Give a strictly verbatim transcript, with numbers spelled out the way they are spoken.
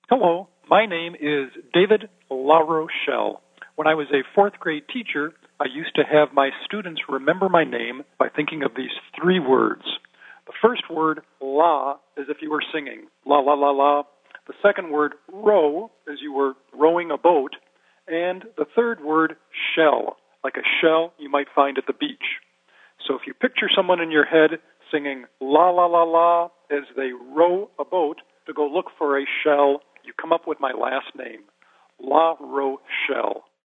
Hello, my name is David LaRochelle. When I was a fourth grade teacher, I used to have my students remember my name by thinking of these three words. The first word, la, as if you were singing, la, la, la, la. The second word, row, as you were rowing a boat. And the third word, shell, like a shell you might find at the beach. So if you picture someone in your head singing la, la, la, la, as they row a boat to go look for a shell, you come up with my last name, LaRochelle.